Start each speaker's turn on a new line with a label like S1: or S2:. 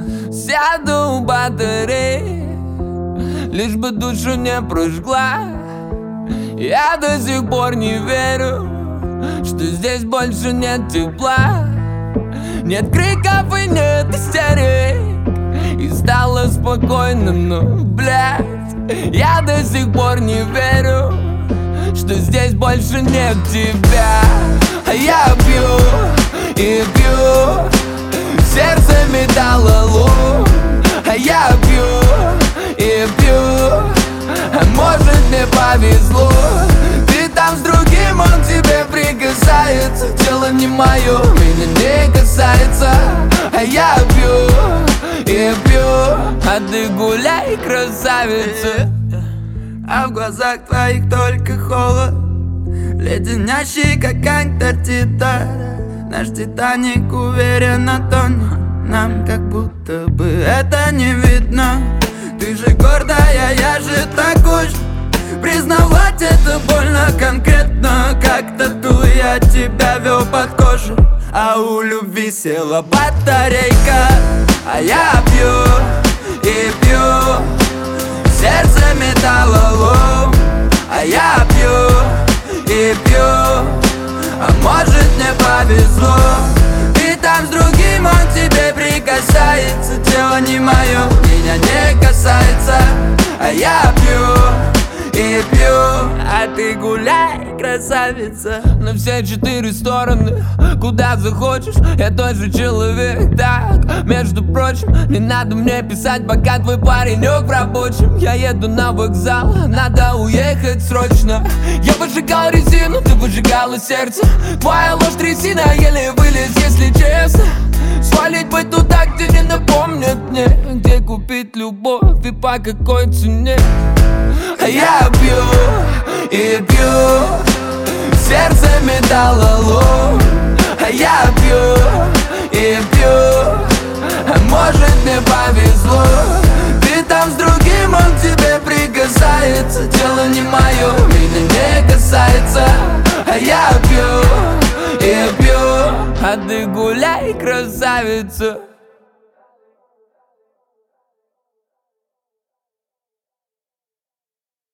S1: Сяду у батареи, лишь бы душу не прожгла. Я до сих пор не верю, что здесь больше нет тепла. Нет криков и нет истерик, и стало спокойно, но, блядь, я до сих пор не верю, что здесь больше нет тебя. А я пью и пью, сердце металлолом. А я пью и пью, а может мне повезло. Ты там с другим, он к тебе прикасается. Тело не мое, меня не касается. А я пью и пью, а ты гуляй, красавица.
S2: А в глазах твоих только холод, леденящий, как Антарктида. Наш Титаник уверенно тонет, нам как будто бы это не видно. Ты же гордая, я же такой же. Признавать это больно конкретно, как тату я тебя вел под кожу. А у любви села батарейка. А я пью и пью, сердце металлолом. А я пью и пью, а может мне повезло. Ты там с другим, он к тебе прикасается. Тело не мое, меня не касается. А я пью и пью, а ты гуляй, красавица.
S1: На все 4 стороны, куда захочешь, я тот же человек. Так, между прочим, не надо мне писать, пока твой паренек в рабочем. Я еду на вокзал, надо уехать срочно. Я выжигал резину, ты выжигала сердце. Твоя ложь трясина, еле вылез, если честно. Свалить бы туда, где не напомнят мне, где купить любовь и по какой цене. А я пью и пью, сердце металлолом. А я пью и пью, а может мне повезло. Ты там с другим, он к тебе прикасается. Дело не мое, меня не касается. А я пью и пью, а ты гуляй, красавица.